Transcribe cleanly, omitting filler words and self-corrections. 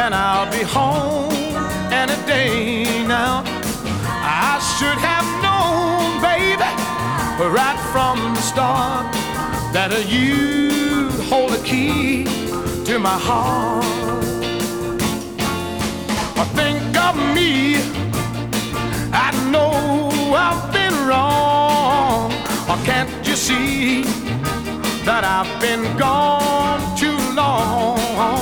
and I'll be home in a day now. I should have known, baby, right from the start, that you'd hold the key to my heart. Think of me, I know I've been wrong. Or can't you see that I've been gone